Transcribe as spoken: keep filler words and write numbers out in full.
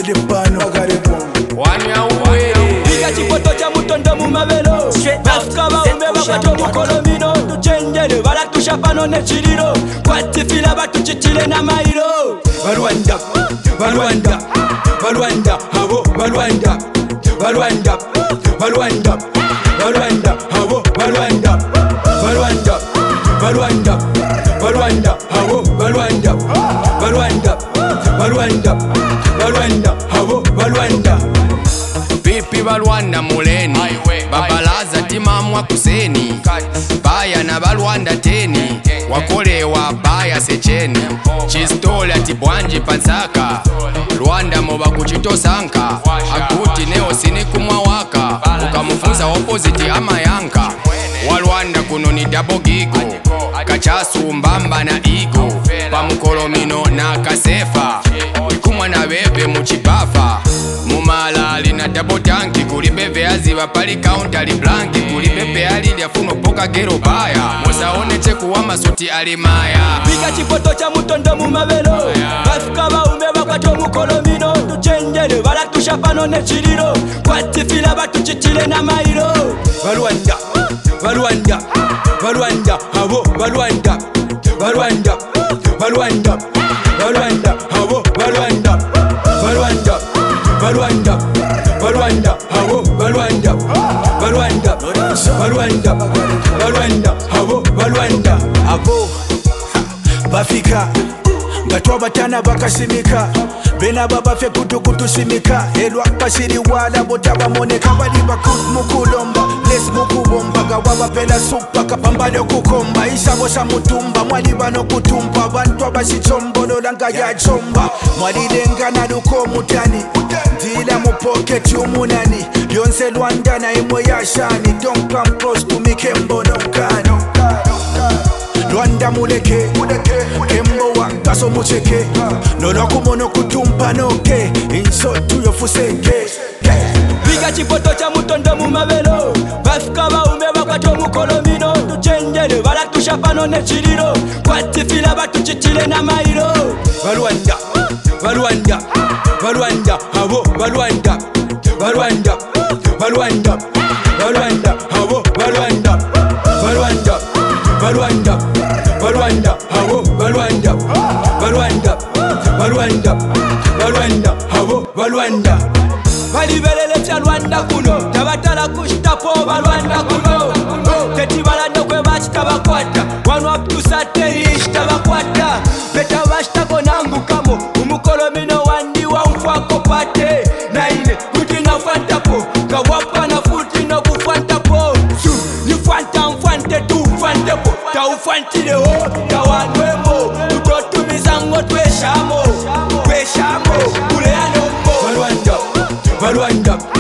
Fede pano Wanya uwe Biga chipoto cha mutondo mu mabelo Bafka baume bakato mukolomino Tuchenjele balatusha pano ne chiriro Kwatifila batuchichile na mairo Balwanda, Balwanda, Balwanda, habo Balwanda, Balwanda, Balwanda, Balwanda, habo Balwanda, Balwanda, Balwanda, Balwanda, habo Balwanda, Balwanda, Balwanda, Balwanda, habo Balwanda. Pipi Balwanda muleni Babalaza timamwa kuseni Baya na Balwanda teni Wakolewa baya secheni Chistola tibwanji pansaka Rwanda moba kuchito sanka Akuti neo sinikumwa waka Ukamufunza opposite ama yanka Walwanda kuno ni double gigo Kachasu mbamba na igo Pamukolomino na kasefa Ikumwa na bebe muchibafa Mumala lina double tanki Kulibebe aziva pali counter li blanki Kulibebe alili afuno poka gero baya Mosaone cheku wa masuti alimaya Biga chipoto cha mutondo mu mabelo Bafka baume bakato mukolomino Tuchenjele balatusha pano ne chiriro Kwatifila batuchichile na mairo Balwanda, Balwanda, Balwanda, habo Balwanda, Balwanda, Balwanda, Balwanda, habo Balwanda, Balwanda, Balwanda, Balwanda, habo Balwanda, Balwanda, Balwanda, Balwanda, habo Balwanda. Abo Bafika Gatwa batana bakasimika Bena baba fe kutu kutu simika Elwa kasiri wala botaba moneka Bali bakut mukulomba Les mukubomba Gawawa pela supa kapambalo kukomba Isabo sa mutumba Mwali bano kutumba Bantu abasichombo Langa ya chomba Mwali lenga na luko mutani Dila mu pocket yumunani Yonse Rwanda na imo ya shani Don't come close to me kembo no kano Rwanda muleke Kembo wangaso mucheke Nono kumono kutumpa noke Inso tuyo fuseke Biga chipoto cha mutondo mu mabelo Bafka baume bakato mukolomino Tuchenjele balatusha pano ne chiriro Kwatifila batuchichile na mairo Balwanda, Balwanda, Balwanda, habo Balwanda, Balwanda, Balwanda, Balwanda, habo Balwanda, Balwanda, Balwanda, Balwanda, habo Balwanda, Balwanda, Balwanda, Balwanda, habo Balwanda. Balibelele cha Rwanda kuno Tabatala kushtapo Balwanda kuno Teti balanda kwe bachita bakwata Wanu aptusa terish tabakwata Beta bachita konangu kamo Umukolomino wandi wa mfwako pate Naine kuti na fantapo Kawapa na futi no kufantapo Su ni fanta mfante tu fantepo Ta ufantile ho Ta wanwemo Utotu mizango tweshamo Tweshamo Kule anombo Balwanda, Balwanda,